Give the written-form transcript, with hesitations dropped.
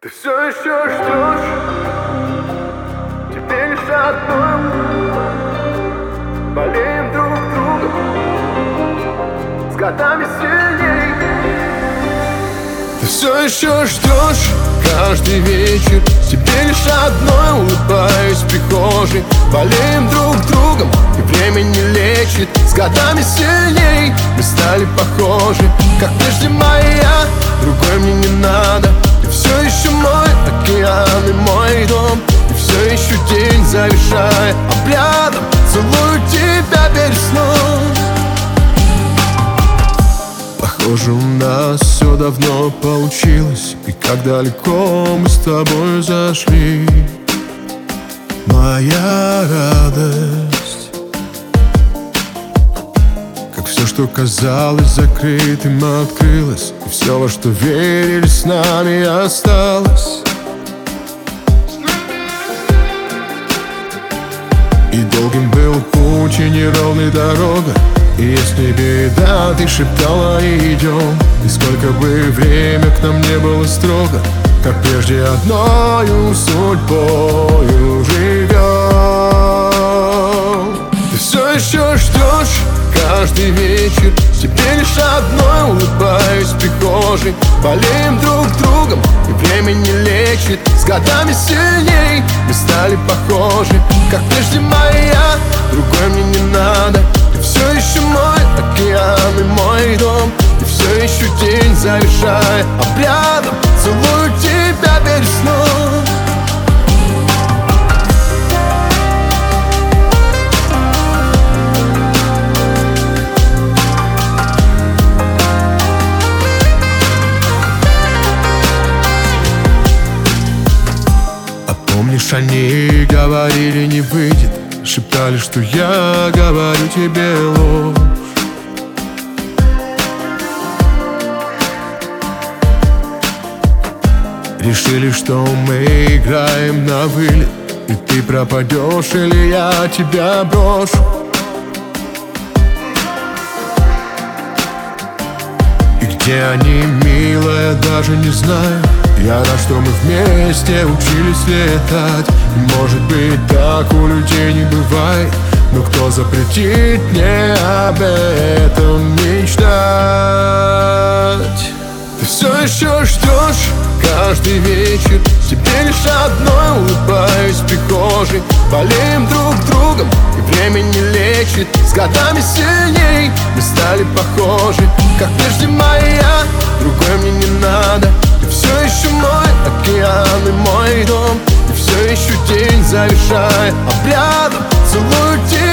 Ты все еще ждешь, теперь лишь одно. Болеем друг другом, с годами сильней. Ты все еще ждешь каждый вечер, теперь лишь одной. Улыбаюсь в прихожей, болеем друг другом, и время не лечит. С годами сильней мы стали похожи, как прежде моя, другой мне не надо. Ты все еще мой океан и мой дом, и все еще день завершая обрядом. Целую тебя перед сном. Похоже, у нас все давно получилось, и как далеко мы с тобой зашли. Моя радость, как все, что казалось закрытым, открылось, и все, во что верили, с нами осталось. И долгим был путь, и неровной дорога. И если беда, ты шептала, идем. И сколько бы время к нам не было строго, как прежде одною судьбою живем. Ты все еще ждешь каждый вечер, теперь лишь одной. Улыбаюсь в прихожей, болеем друг другом, и время не лечит. С годами сильней мы стали похожи, как прежде моя, другой мне не надо. Ты все еще мой океан и мой дом, и все еще день завершая обрядом. Целую тебя перед сном. Помнишь, они говорили, не выйдет, шептали, что я говорю тебе ложь. Решили, что мы играем на вылет, и ты пропадешь или я тебя брошу. И где они, милая, даже не знаю. Я рад, что мы вместе учились летать. И может быть, так у людей не бывает, но кто запретит мне об этом мечтать? Ты все еще ждешь каждый вечер, теперь лишь одной. Улыбаюсь в прихожей, болеем друг другом, и время не лечит. С годами сильней мы стали похожи, как прежде моя, другой мне не надо. Ты все еще мой океан и мой дом, и все еще день завершая обрядом. Целую тебя